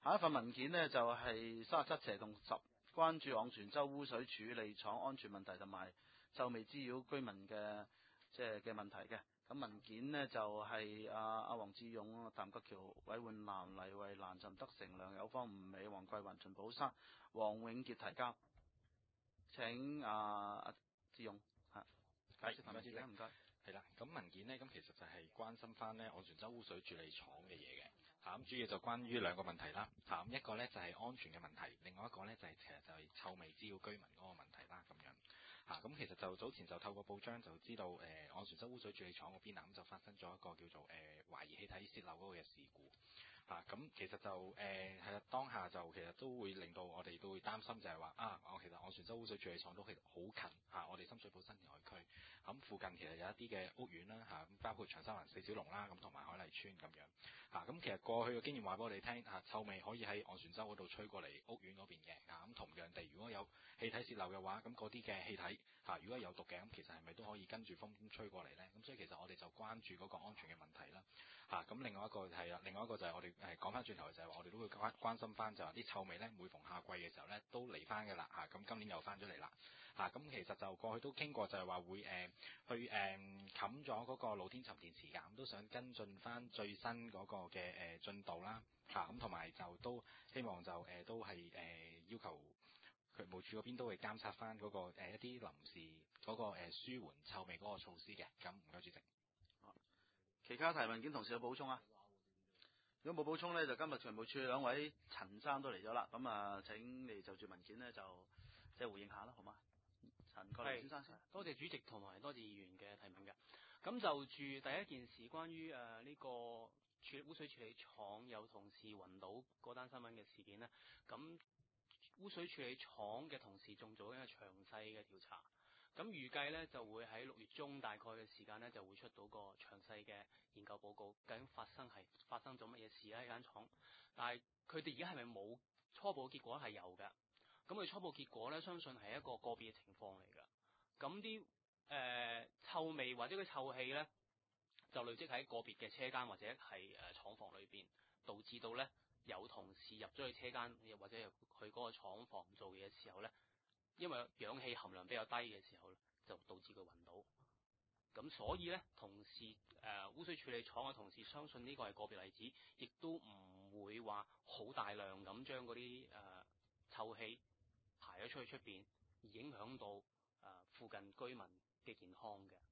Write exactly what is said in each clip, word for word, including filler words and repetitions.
下一份文件呢，就係三十七斜同十，關注昂船洲污水處理廠安全問題同埋臭味滋擾居民嘅即係嘅問題嘅。咁文件呢，就係阿阿黃志勇、譚國橋、韋煥南、黎慧蘭、陳德成、梁友芳、吳美、黃桂雲、秦寶山、黃永傑提交。請阿阿志勇嚇解釋份文件唔該。 係啦，咁文件呢，咁其實就係關心翻呢昂船洲污水處理廠嘅嘢嘅，嚇咁主要就關於兩個問題啦，嚇咁一個呢就係安全嘅問題，另外一個呢就係其實就係臭味滋擾居民嗰個問題啦，咁樣嚇咁其實就早前就透過報章就知道誒昂船洲污水處理廠嗰邊啊，咁就發生咗一個叫做誒、呃、懷疑氣體泄漏嗰個嘅事故，嚇咁其實就誒係啦，當下就其實都會令到我哋都會擔心就係話啊，我其實昂船洲污水處理廠都其實好近嚇我哋深水埗新填海區，咁附近其實有一啲嘅嘅屋苑啦嚇，咁包括長沙灣四小龍啦，咁同埋海麗邨咁樣嚇，咁其實過去嘅經驗話俾我哋聽嚇，臭味可以喺昂船洲嗰度吹過嚟屋苑嗰邊嘅嚇，咁同樣地，如果有氣體泄漏嘅話，咁嗰啲嘅氣體嚇，如果有毒嘅，咁其實係咪都可以跟住風吹過嚟呢？咁所以其實我哋就關注嗰個安全嘅問題啦嚇，咁另外一個係啦，另外一個就係我哋誒講翻轉頭就係話，我哋都會關關心翻就係啲臭味呢，每逢夏季嘅時候呢，都嚟翻嘅啦嚇，咁今年又翻咗嚟啦嚇，咁其實就過去都傾過就係話會誒、呃、去誒。呃冚咗嗰個露天沉電池㗎，咁都想跟進翻最新嗰個嘅誒進度啦，嚇咁同埋就都希望就誒、呃、都係誒、呃、要求渠務署嗰邊都會監察翻嗰、嗰個、呃、一啲臨時嗰、嗰個、呃、舒緩臭味嗰個措施嘅，咁唔該主席。 其他提文件同事有補充啊？如果冇補充呢，就今日渠務署兩位陳生都嚟咗啦，咁啊請你就住文件呢，就即係回應下啦，好嗎？陳國良先生先， 多謝主席同埋多謝議員嘅提問嘅。咁就住第一件事，關於誒呢、呃這個處污水處理廠有同事暈倒嗰單新聞嘅事件呢，咁污水處理廠嘅同事仲做緊一個詳細嘅調查。咁預計呢就會喺六月中大概嘅時間呢就會出到個詳細嘅研究報告，究竟發生係發生咗乜嘢事咧？呢間廠，但係佢哋而家係咪冇初步結果？係有嘅。咁佢初步結果咧，相信係一個個別嘅情況嚟㗎。咁啲誒臭味或者佢臭氣咧，就累積喺個別嘅車間或者係誒、呃、廠房裏邊，導致到咧有同事入咗去車間，又或者入去嗰個廠房做嘢嘅時候咧，因為氧氣含量比較低嘅時候咧，就導致佢暈倒。咁所以咧，同事誒、呃、污水處理廠嘅同事相信呢個係個別例子，亦都唔會話好大量咁將嗰啲誒臭氣排咗出去出邊，而影響到誒、呃、附近居民嘅健康嘅。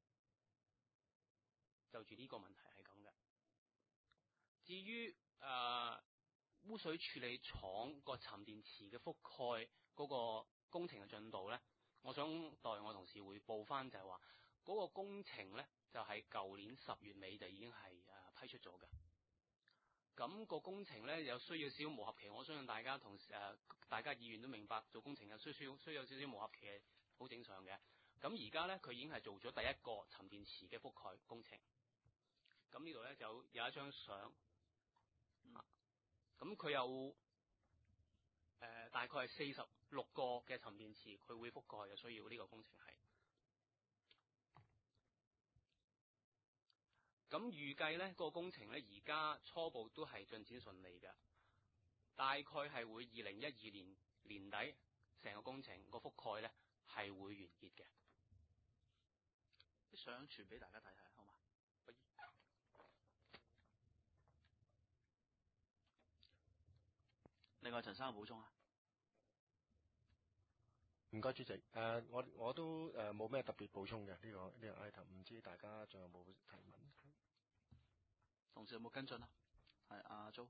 就住呢個問題係咁嘅。至於誒、呃、污水處理廠個沉電池嘅覆蓋嗰個工程嘅進度咧，我想代我同事匯報翻，就係話嗰個工程咧就係、是、舊年十月尾就已經係誒、呃、批出咗嘅。咁、那個工程咧有需要少少磨合期，我相信大家同誒、呃、大家議員都明白，做工程有需需要需要少少磨合期係好正常嘅。咁而家咧佢已經係做咗第一個沉電池嘅覆蓋工程。咁呢度咧就有一張相，嚇咁佢有誒、呃、大概係四十六個嘅沉電池，佢會覆蓋嘅需要呢個工程係。咁預計咧、個工程咧而家初步都係進展順利嘅，大概係會二零一二年年底成個工程個覆蓋咧係會完結嘅。 啲相傳俾大家睇睇，好嘛？另外陳生有補充啊？ 唔該主席，誒、呃、我我都誒冇咩特別補充嘅呢、這個呢、這個 item，唔知大家仲有冇提問？ 同事有冇跟進啊？係阿 Jo，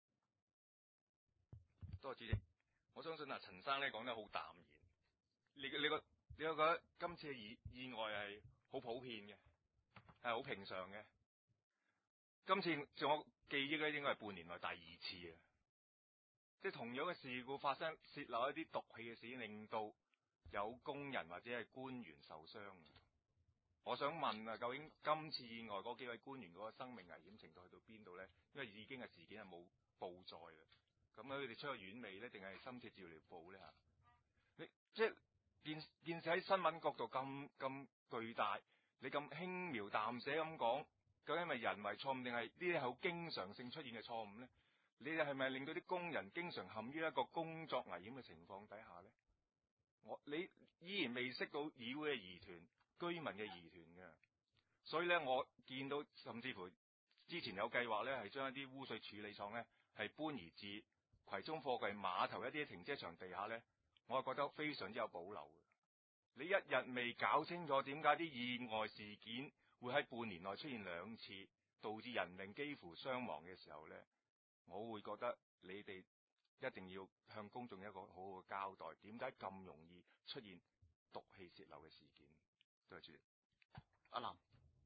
多謝主席。我相信啊陳生咧講得好淡然，你你個你有覺得今次嘅意意外係好普遍嘅，係好平常嘅。今次在我記憶咧應該係半年內第二次啊！即係同樣嘅事故發生，泄漏一啲毒氣嘅事件，令到有工人或者係官員受傷。我想問啊，究竟今次意外嗰幾位官員嗰個生命危險程度去到邊度咧？因為已經係事件係冇報載啦。咁佢哋出咗院未咧？定係深切治療部咧？吓，你即係件件事喺新聞角度咁咁巨大，你咁輕描淡寫咁講，究竟係咪人為錯誤，定係呢啲係好經常性出現嘅錯誤咧？ 你係咪令到啲工人經常陷於一個工作危險嘅情況底下咧？我你依然未識到議會嘅疑團、居民嘅疑團嘅，所以咧我見到甚至乎之前有計劃咧係將一啲污水處理廠咧係搬移至葵涌貨櫃碼頭一啲停車場地下咧，我係覺得非常之有保留嘅。你一日未搞清楚點解啲意外事件會喺半年內出現兩次，導致人命幾乎傷亡嘅時候咧，我會覺得你哋一定要向公眾一個好好嘅交代，點解咁容易出現毒氣泄漏嘅事件？多謝主席。 阿林，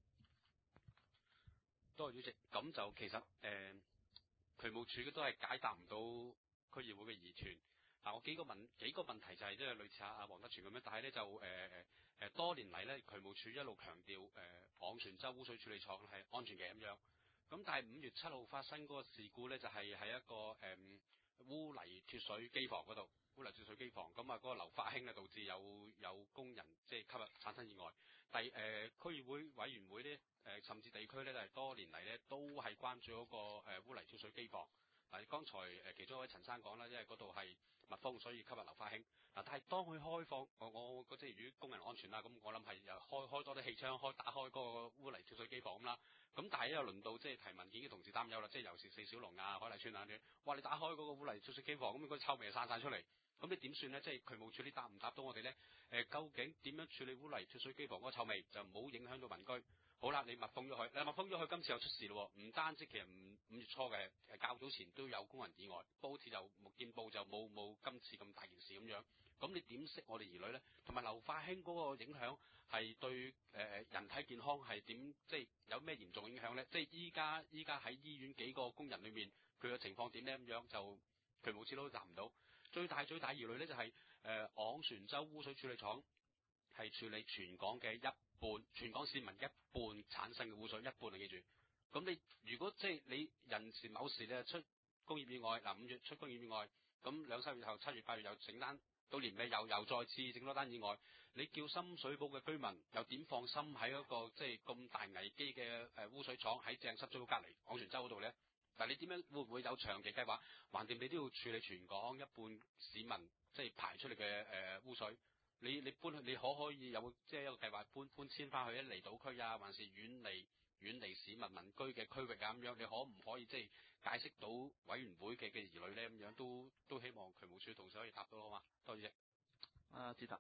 多謝主席。咁就其實誒、呃，渠務署都係解答唔到區議會嘅疑團。嗱，我幾個問幾個問題就係即係類似阿阿黃德全咁樣，但係咧就誒誒誒多年嚟咧，渠務署一路強調誒昂船洲污水處理廠係安全嘅咁樣。咁但係五月七號發生嗰個事故咧，就係、是、喺一個誒、嗯、污泥脫水機房嗰度，污泥脫水機房咁啊，嗰個硫化氫啊，導致有有工人即係吸入產生意外。第誒、呃、區議會委員會咧誒、呃，甚至地區咧，就係、是、多年嚟咧都係關注嗰、那個誒、呃、污泥脫水機房。嗱，剛才誒其中一位陳生講啦，因為嗰度係密封，所以吸入硫化氫。嗱，但係當佢開放，我我嗰即係如果工人安全啦，咁我諗係又開開多啲氣窗，開打開嗰個污泥脫水機房咁啦。咁但係又輪到即係提文件嘅同事擔憂啦，即係尤其是四小龍啊、海麗村啊啲，哇！你打開嗰個污泥脫水機房，咁嗰臭味就散晒出嚟，咁你點算咧？即係渠務署你答唔答到我哋咧？誒、呃，究竟點樣處理污泥脫水機房嗰個臭味，就唔好影響到民居？好啦，你密封咗佢，你密封咗佢，今次又出事咯。唔單止其實五五月初嘅誒較早前都有工人意外，不過好似就木見報就冇冇今次咁大件事咁樣。咁你點識我哋兒女咧？同埋硫化氫嗰個影響係對誒、呃、人體健康係點？即係有咩嚴重影響咧？即係依家依家喺醫院幾個工人裏面，佢嘅情況點咧？咁樣就渠務署都答唔到。最大最大疑慮咧就係、是、誒、呃、昂船洲污水處理廠係處理全港嘅一半，全港市民一半產生嘅污水，一半啊記住。咁你如果即係你人時某時咧出工業意外，嗱五月出工業意外，咁兩三月後七月八月又整單，到年尾又又再次整多單意外，你叫深水埗嘅居民又點放心喺一個即係咁大危機嘅誒污水廠喺正濕租隔離昂船洲嗰度咧？但係你點樣會唔會有長期計劃？橫掂你都要處理全港一半市民即係排出嚟嘅誒污水。你你搬去，你可可以有即係一個計劃搬搬遷翻去一離島區啊，還是遠離遠離市民民居嘅區域啊咁樣？你可唔可以即係解釋到委員會嘅嘅疑慮咧？咁樣都都希望渠務署同事可以答到好嘛？多謝。 阿志達，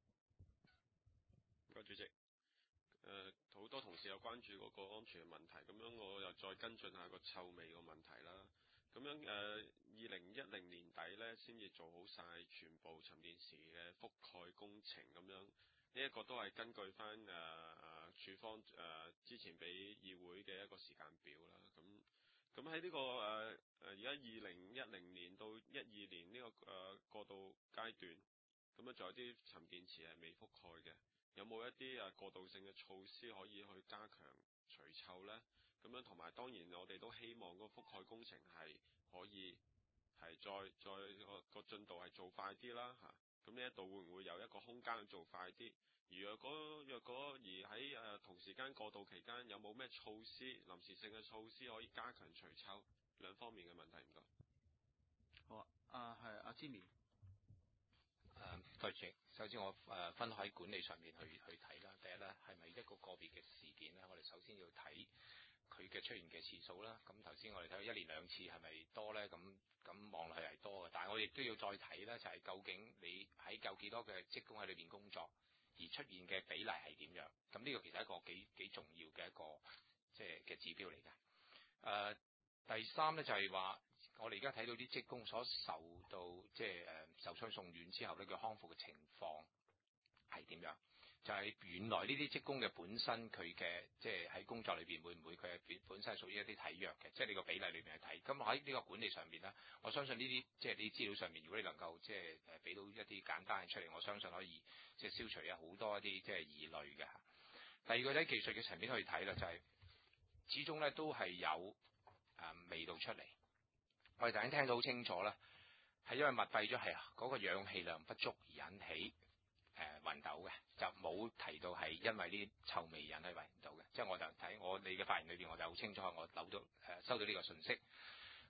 唔該主席。誒、呃，好多同事有關注嗰個安全嘅問題，咁樣我又再跟進下個臭味個問題啦。咁樣誒，二零一零年底咧，先至做好晒全部沉澱池嘅覆蓋工程咁樣。呢、這、一個都係根據翻誒誒署方誒、呃、之前俾議會嘅一個時間表啦。咁咁喺呢個誒誒而家二零一零年到一二年呢、這個誒、呃、過渡階段，咁樣仲有啲沉澱池係未覆蓋嘅，有冇一啲誒過渡性嘅措施可以去加強除臭咧？咁樣同埋當然我哋都希望嗰個覆蓋工程係可以係再再個個進度係做快啲啦嚇。咁呢一度會唔會有一個空間去做快啲？而若果若果而喺誒、呃、同時間過渡期間有冇咩措施臨時性嘅措施可以加強除臭兩方面嘅問題？唔該。 好啊，啊係阿 Jimmy。 誒，多謝。首先我誒、呃、分喺管理上面去去睇啦。第一咧，係咪一個個別嘅事件咧？我哋首先要睇佢嘅出現嘅次數啦。咁頭先我哋睇到一年兩次係咪多咧？咁咁望落去係多嘅，但係我亦都要再睇咧，就係、是、究竟你喺夠幾多嘅職工喺裏邊工作，而出現嘅比例係點樣？咁呢個其實係一個幾幾重要嘅一個即係嘅指標嚟嘅。誒、呃，第三咧就係、是、話，我哋而家睇到啲職工所受到即係誒受傷送院之後呢，佢康復嘅情況係點樣？就係、是、原來呢啲職工嘅本身佢嘅即係喺工作裏邊會唔會佢係本身係屬於一啲體弱嘅？即係呢個比例裏邊去睇。咁喺呢個管理上邊咧，我相信呢啲即係呢啲資料上面，如果你能夠即係誒俾到一啲簡單嘅出嚟，我相信可以即係消除有好多一啲即係疑慮嘅。第二個喺技術嘅層面去睇咧，就係、是、始終咧都係有誒、呃、味道出嚟。我哋頭先聽到好清楚啦，係因為密閉咗係嗰個氧氣量不足而引起誒暈倒嘅，就冇提到係因為呢啲臭味引起暈倒嘅。即係我就睇我哋嘅發言裏邊，我就好清楚，我留到誒收到呢個信息。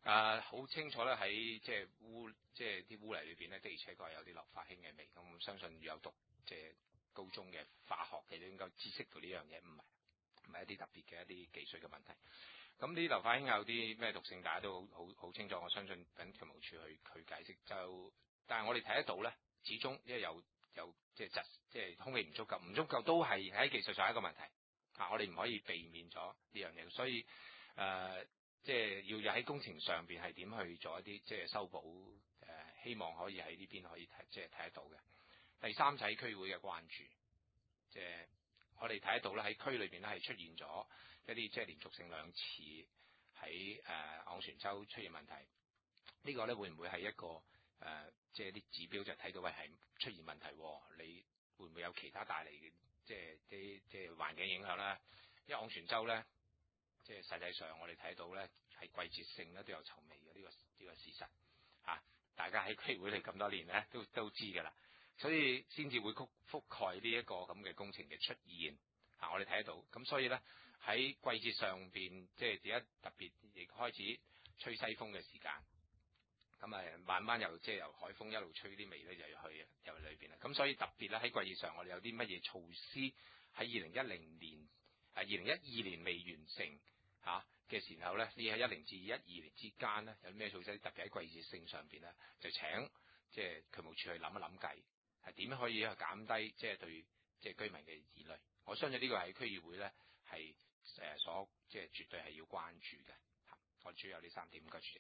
啊，好清楚咧喺即係污即係啲污泥裏邊咧，的而且確係有啲硫化氫嘅味。咁相信有讀即係高中嘅化學嘅都應該知識到呢樣嘢，唔係唔係一啲特別嘅一啲技術嘅問題。咁呢啲硫化氫有啲咩毒性，大家都好好好清楚。我相信等渠務署去去解釋。就但係我哋睇得到咧，始終因為有有即係質即係空氣唔足夠，唔足夠都係喺技術上一個問題。啊，我哋唔可以避免咗呢樣嘢，所以誒。呃即係要喺工程上邊係點去做一啲即係修補誒、呃，希望可以喺呢邊可以睇即係睇得到嘅。第三就係區會嘅關注，即係我哋睇得到咧喺區裏邊咧係出現咗一啲即係連續性兩次喺誒昂船洲出現問題。這個、呢個咧會唔會係一個誒、呃、即係啲指標就睇到喂係出現問題？你會唔會有其他帶嚟嘅即係啲即係環境影響咧？因為昂船洲咧。即係實際上，我哋睇到咧係季節性咧都有臭味嘅呢、這個呢、這個事實嚇、啊，大家喺區會嚟咁多年咧都都知㗎啦，所以先至會覆覆蓋呢一個咁嘅工程嘅出現嚇、啊，我哋睇得到。咁所以咧喺季節上邊，即係而家特別亦開始吹西風嘅時間，咁誒慢慢又即係由海風一路吹啲味咧就入去入裏邊啦。咁所以特別咧喺季節上，我哋有啲乜嘢措施喺二零一零年係二零一二年未完成嚇嘅時候咧，呢喺一零至一二年之間咧，有咩措施？特別喺季節性上邊咧，就請即係渠務署去諗一諗計，係點可以去減低即係對即係居民嘅疑慮。我相信呢個喺區議會咧係誒所即係絕對係要關注嘅嚇。我主要有呢三點，唔該主席。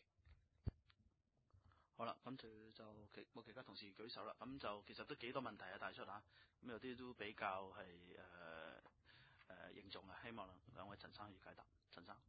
好啦，咁就就其冇其他同事舉手啦。咁就其實都幾多問題啊帶出嚇，咁有啲都比較係誒誒嚴重嘅，希望兩位陳生可以解答。陳生，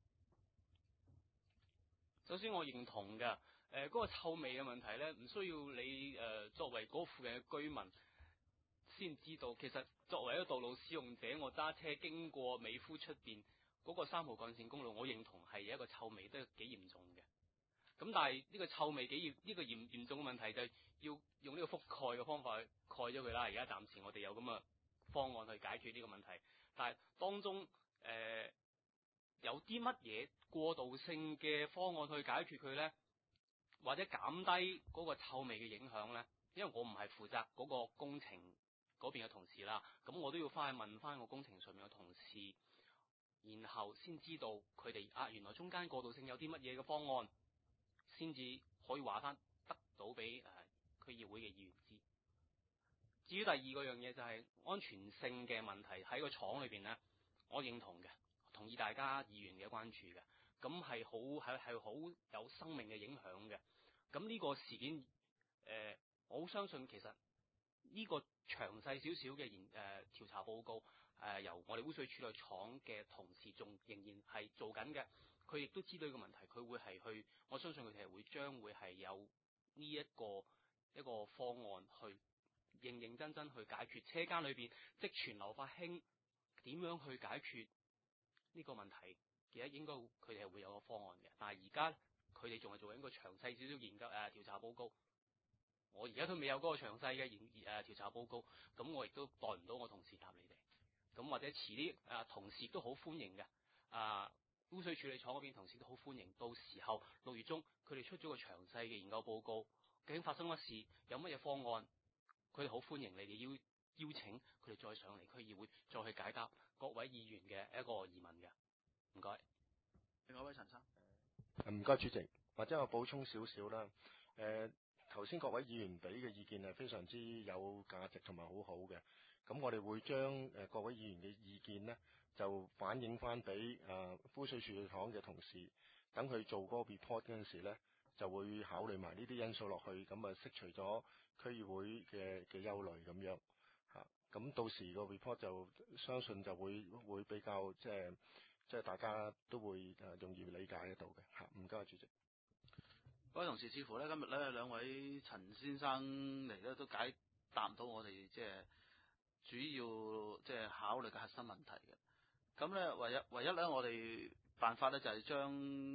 首先我認同嘅，誒、呃、嗰、那個臭味嘅問題咧，唔需要你誒、呃、作為嗰附近嘅居民先知道。其實作為一個道路使用者，我揸車經過美孚出邊嗰個三號幹線公路，我認同係一個臭味都幾嚴重嘅。咁但係呢個臭味幾嚴，呢、這個嚴嚴重嘅問題就係要用呢個覆蓋嘅方法去蓋咗佢啦。而家暫時我哋有咁嘅方案去解決呢個問題，但係當中誒。呃有啲乜嘢過渡性嘅方案去解決佢呢？或者減低嗰個臭味嘅影響呢？因為我唔係負責嗰個工程嗰邊嘅同事啦，咁我都要翻去問翻個工程上面嘅同事，然後先知道佢哋啊原來中間過渡性有啲乜嘢嘅方案，先至可以話翻得到俾誒區議會嘅議員知。至於第二個樣嘢就係安全性嘅問題喺個廠裏邊呢，我認同嘅。同意大家議員嘅關注嘅，咁係好係係好有生命嘅影響嘅。咁呢個事件，誒、呃，我好相信其實呢個詳細少少嘅研誒調查報告，誒、呃、由我哋污水處理廠嘅同事仲仍然係做緊嘅。佢亦都知道呢個問題，佢會係去，我相信佢哋係會將會係有呢一個一個方案去認認真真去解決車間裏邊積存硫化氫點樣去解決。呢個問題其實應該佢哋係會有個方案嘅，但係而家佢哋仲係做緊一個詳細少少研究誒、呃、調查報告。我而家都未有嗰個詳細嘅研誒、呃、調查報告，咁我亦都代唔到我同事答你哋。咁或者遲啲誒、呃、同事都好歡迎嘅，啊、呃、污水處理廠嗰邊同事都好歡迎。到時候六月中佢哋出咗個詳細嘅研究報告，究竟發生乜事，有乜嘢方案，佢哋好歡迎你哋邀邀請佢哋再上嚟區議會再去解答各位議員嘅一個疑問嘅，唔該。 另外一位陳生， 唔該主席，或者我補充少少啦。誒頭先各位議員俾嘅意見係非常之有價值同埋好好嘅。咁我哋會將誒各位議員嘅意見呢，就反映翻俾誒污水處理廠嘅同事，等佢做嗰個 report 嗰陣時咧，就會考慮埋呢啲因素落去，咁啊釋除咗區議會嘅嘅憂慮咁樣。咁到時個 report 就相信就會會比較即係即係大家都會誒容易理解得到嘅嚇。唔該，主席。 各位同事，似乎咧今日咧兩位陳先生嚟咧都解答唔到我哋即係主要即係考慮嘅核心問題嘅。咁咧唯一唯一咧我哋辦法咧就係將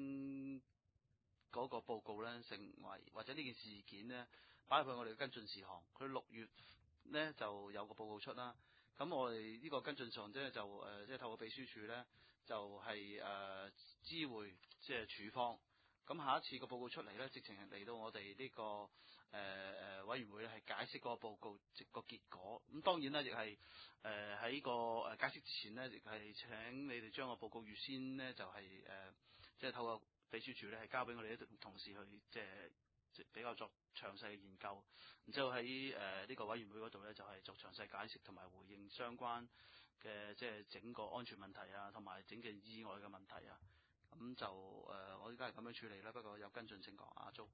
嗰個報告咧成為或者呢件事件咧擺入去我哋嘅跟進事項。佢六月咧就有個報告出啦，咁我哋呢個跟進上即係就誒即係透過秘書處咧就係、是、誒、呃、知會即係處方， 咁下一次個報告出嚟咧，直情係嚟到我哋呢、這個誒誒、呃、委員會咧，係解釋嗰個報告即個結果。咁當然啦，亦係誒喺個誒解釋之前咧，亦係請你哋將個報告預先咧就係、是、誒、呃、即係透過秘書處咧係交俾我哋啲同事去即係即係比較作詳細嘅研究。然之後喺誒呢個委員會嗰度咧就係、是、作詳細解釋同埋回應相關嘅即係整個安全問題啊，同埋整嘅意外嘅問題啊。咁就誒、呃，我依家係咁樣處理啦。不過有跟進請講，阿租。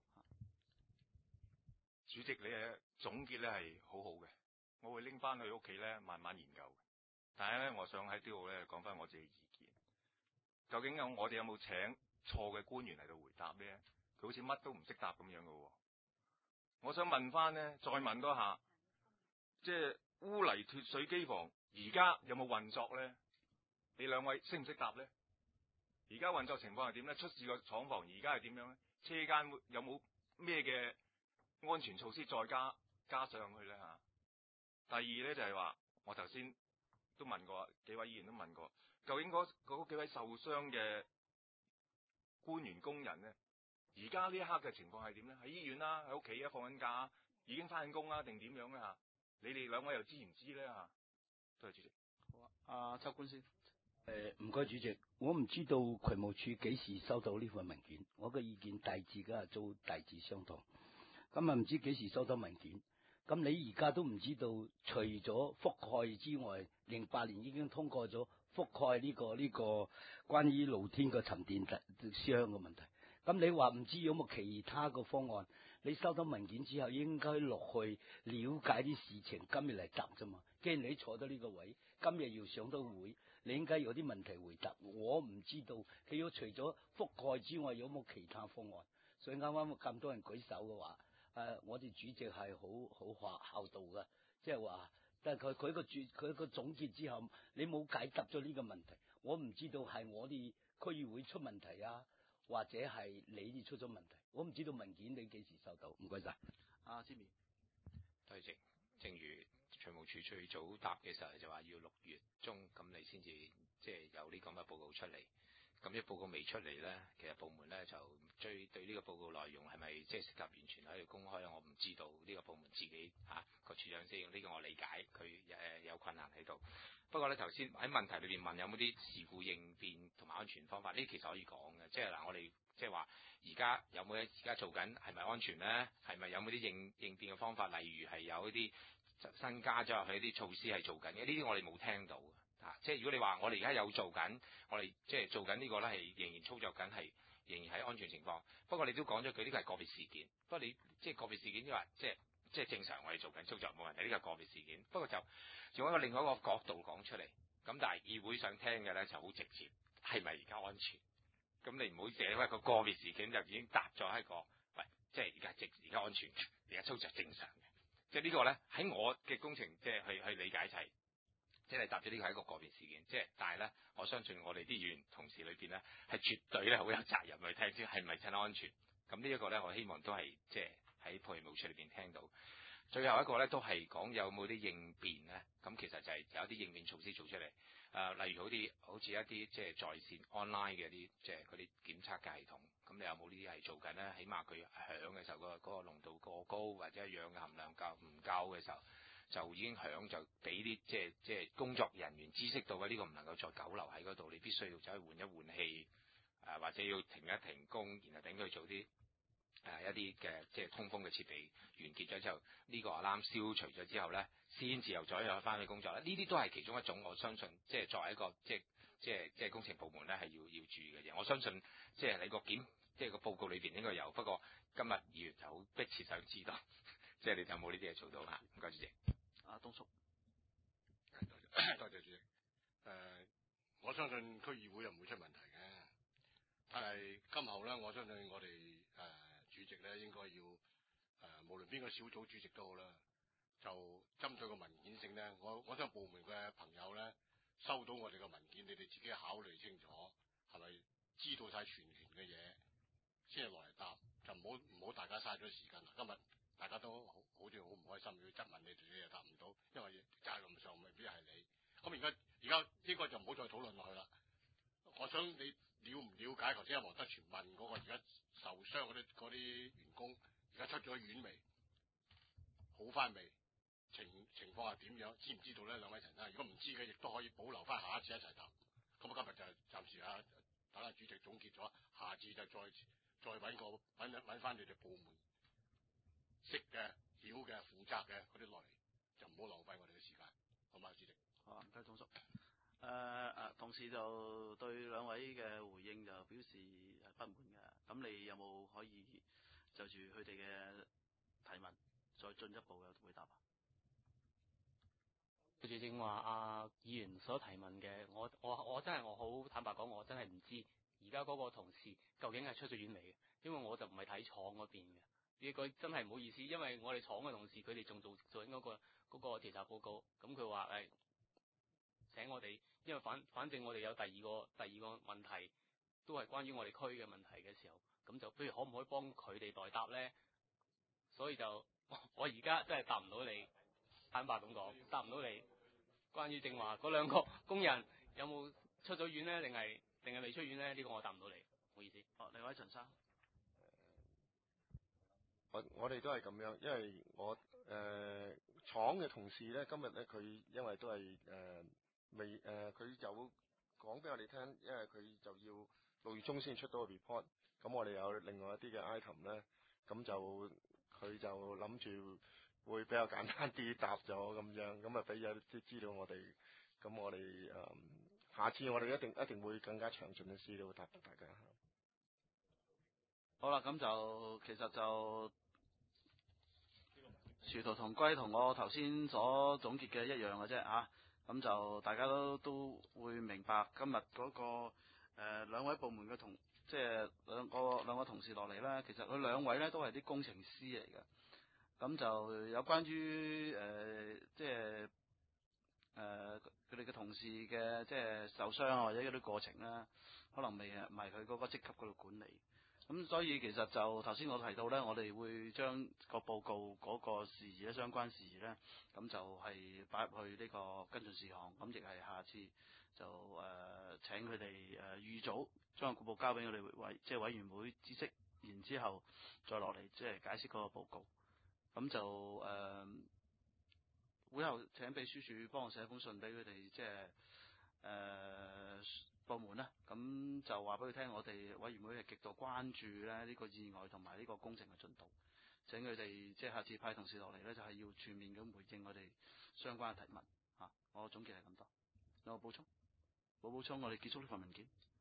主席，你嘅總結咧係好好嘅，我會拎翻去屋企咧慢慢研究。但係咧，我想喺呢度咧講翻我自己意見。究竟有我哋有冇請錯嘅官員嚟到回答咧？佢好似乜都唔識答咁樣嘅喎。我想問翻咧，再問多下，即係污泥脫水機房而家有冇運作咧？你兩位識唔識答咧？而家運作情況係點咧？出事個廠房而家係點樣咧？車間有冇咩嘅安全措施再加加上去咧嚇？第二咧就係話，我頭先都問過，幾位議員都問過，究竟嗰嗰幾位受傷嘅官員工人咧，而家呢一刻嘅情況係點咧？喺醫院啦，喺屋企啊，放緊假，已經翻緊工啊，定點樣咧嚇？你哋兩位又知唔知咧嚇？多謝主席。 好啊，阿周官先。 誒唔該主席，我唔知道渠務處幾時收到呢份文件，我嘅意見大致嘅都大致相同。咁啊唔知幾時收到文件，咁你而家都唔知道，除咗覆蓋之外，零八年已經通過咗覆蓋呢、這個呢、這個關於露天嘅沉澱箱嘅問題。咁你話唔知有冇其他嘅方案？你收到文件之後應該落去了解啲事情，今日嚟答啫嘛。既然你坐到呢個位，今日要上到會，你應該有啲問題回答。我唔知道佢要除咗覆蓋之外，有冇其他方案？所以啱啱咁多人舉手嘅話，誒、呃，我哋主席係好好孝孝道嘅，即係話，但係佢佢個主佢個總結之後，你冇解答咗呢個問題，我唔知道係我哋區議會出問題啊，或者係你哋出咗問題，我唔知道文件你幾時收到？唔該晒。 阿 Jimmy， 多謝。正如財務處最早答嘅時候就話要六月中咁你先至即係有呢咁嘅報告出嚟。咁啲報告未出嚟咧，其實部門咧就最對呢個報告內容係咪即係涉及完全喺度公開咧？我唔知道呢個部門自己嚇個處長先，呢個我理解佢誒有困難喺度。不過咧頭先喺問題裏邊問有冇啲事故應變同埋安全方法，呢其實可以講嘅，即係嗱我哋即係話而家有冇而家做緊係咪安全咧？係咪有冇啲應應變嘅方法？例如係有一啲新加咗入去啲措施係做緊嘅，呢啲我哋冇聽到。啊！即係如果你話我哋而家有做緊，我哋即係做緊呢個咧，係仍然操作緊，係仍然喺安全情況。不過你都講咗句，呢個係個別事件。不過你即係個別事件，即係話即係即係正常，我哋做緊操作冇問題。呢個係個別事件。不過就用一個另外一個角度講出嚟。咁但係議會想聽嘅咧就好直接，係咪而家安全？咁你唔好淨係因為個個別事件就已經答咗喺個喂，即係而家直而家安全，而家操作正常嘅。即係呢個咧喺我嘅工程即係去去理解就係。即係答咗呢個係一個個別事件，即係但係咧，我相信我哋啲議員同事裏邊咧係絕對咧好有責任去聽知係咪真安全。咁呢一個咧，我希望都係即係喺配務處裏邊聽到。最後一個咧都係講有冇啲應變咧，咁其實就係有一啲應變措施做出嚟。誒、呃，例如好啲好似一啲即係在線 online 嘅啲即係嗰啲檢測嘅系統，咁你有冇呢啲係做緊咧？起碼佢響嘅時候，嗰、嗰個嗰個濃度過高或者氧嘅含量夠唔夠嘅時候。就已經響就俾啲即係即係工作人員知識到嘅呢個唔能夠再久留喺嗰度，你必須要走去換一換氣，誒、呃、或者要停一停工，然後等佢做啲誒、呃、一啲嘅即係通風嘅設備完結咗之後，呢、這個 alarm 消除咗之後咧，先至又再入翻去工作咧。呢啲都係其中一種，我相信即係作為一個即係即係即係工程部門咧係要要注意嘅嘢。我相信即係你個檢即係個報告裏邊應該有，不過今日議員就好迫切想知道，即係你有冇呢啲嘢做到嚇？唔該主席。 阿東叔， 多謝主席。誒、呃，我相信區議會又唔會出問題嘅，但係今後咧，我相信我哋誒、呃、主席咧應該要誒、呃，無論邊個小組主席都好啦，就針對個文件性咧，我我想部門嘅朋友咧收到我哋嘅文件，你哋自己考慮清楚，係咪知道晒全權嘅嘢先係落嚟答，就唔好唔好大家嘥咗時間啦。今日大家都好好似好唔開心，要質問你哋，你又答唔到，因為責任上未必係你。咁而家而家應該就唔好再討論落去啦。我想你了唔了解頭先阿黃德全問嗰個而家受傷嗰啲嗰啲員工而家出咗院未？好翻未？情情況係點樣？知唔知道咧？兩位陳生，如果唔知嘅，亦都可以保留翻下一次一齊答。咁啊，今日就暫時啊，等下主席總結咗，下次就再再揾個揾揾翻你哋部門識嘅、曉嘅、負責嘅嗰啲落嚟，就唔好浪費我哋嘅時間，好嘛，主席？ 好，唔該，總叔。誒、呃、誒，同事就對兩位嘅回應就表示係不滿嘅。咁你有冇可以就住佢哋嘅提問再進一步嘅回答啊？ 對住正話阿議員所提問嘅，我我我真係我好坦白講，我真係唔知而家嗰個同事究竟係出咗院未嘅，因為我就唔係睇廠嗰邊嘅。呢個真係唔好意思，因為我哋廠嘅同事佢哋仲做做緊嗰個嗰個調查報告，咁佢話誒請我哋，因為反反正我哋有第二個第二個問題都係關於我哋區嘅問題嘅時候，咁就不如可唔可以幫佢哋代答咧？所以就我而家真係答唔到你，坦白咁講，答唔到你。關於正話嗰兩個工人有冇出咗院咧，定係定係未出院咧？呢、這個我答唔到你，唔好意思。 哦，另外陳生， 我我哋都係咁樣，因為我誒、呃、廠嘅同事咧，今日咧佢因為都係誒、呃、未誒，佢、呃、有講俾我哋聽，因為佢就要六月中先出到個 report，咁我哋有另外一啲嘅 item 咧，咁就佢就諗住會比較簡單啲答咗咁樣，咁啊俾咗啲資料我哋，咁我哋誒、呃、下次我哋一定一定會更加詳盡嘅資料答俾大家。 好啦，咁就其實就殊途同歸，同我頭先所總結嘅一樣嘅啫啊！咁就大家都都會明白今日嗰、那個誒、呃、兩位部門嘅同，即係兩個兩個同事落嚟啦。其實佢兩位咧都係啲工程師嚟嘅。咁就有關於誒、呃、即係誒佢哋嘅同事嘅即係受傷啊，或者嗰啲過程啦，可能未係唔係佢嗰個職級嗰度管理。咁所以其實就頭先我提到咧，我哋會將個報告嗰個事宜咧，相關事宜咧，咁就係擺入去呢個跟進事項。咁亦係下次就誒、呃、請佢哋誒預早將個報告交俾我哋委即係委員會知悉，然之後再落嚟即係解釋嗰個報告。咁就誒、呃、會後請秘書處幫我寫封信俾佢哋，即係誒。呃部門咧，咁就話俾佢聽，我哋委員會係極度關注咧呢個意外同埋呢個工程嘅進度。請佢哋即係下次派同事落嚟咧，就係要全面咁回應我哋相關嘅提問。嚇、啊，我總結係咁多。有冇補充？冇補充，我哋結束呢份文件。